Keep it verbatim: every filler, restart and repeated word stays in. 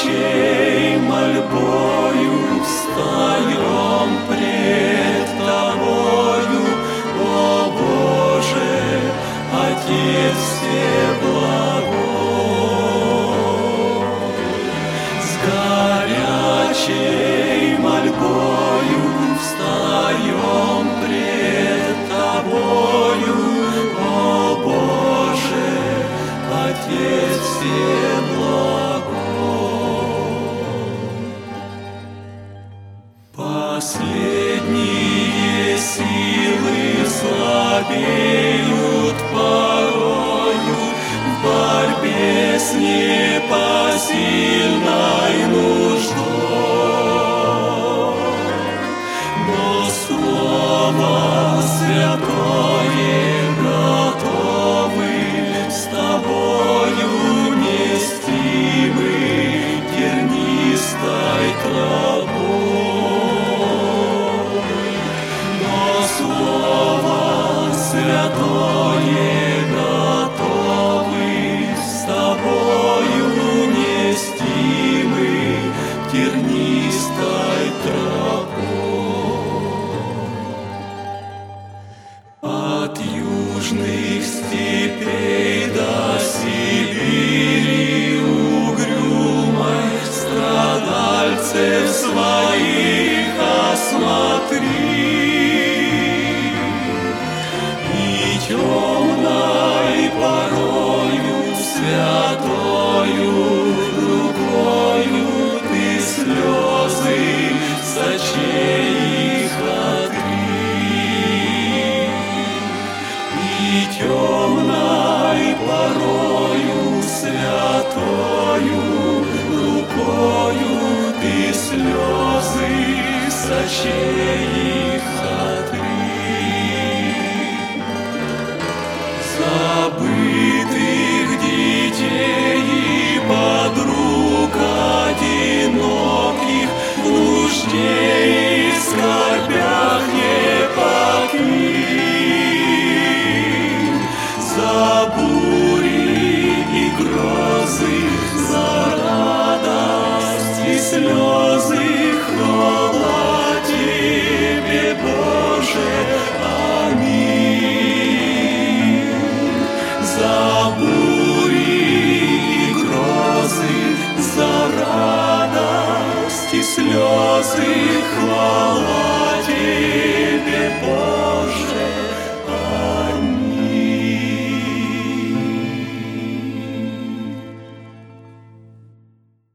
чьей мольбою встаем пред Тобою, о Боже, Отец Всеблагой. С горячей мольбою встаем пред Тобою, о Боже, Отец Всеблагой. Последние силы слабеют порою в борьбе с непосильной нуждой, но Слово Святое готовы с Тобою нести мы тернистой тропой, но Слово Святое готовы с Тобою нести мы тернистой тропой. От южных степей до Сибири угрюмой страдальцев своих осмотри, и темной порою святою рукою Ты слезы с очей их отри, и темной порою святою рукою Ты слезы с очей их отри. Забытых детей и подруг одиноких в нужде и скорбях не покинь. За бури и грозы, за радость и слезы хвала Тебе, Боже, аминь. За бури и грозы, за радость и слезы хвала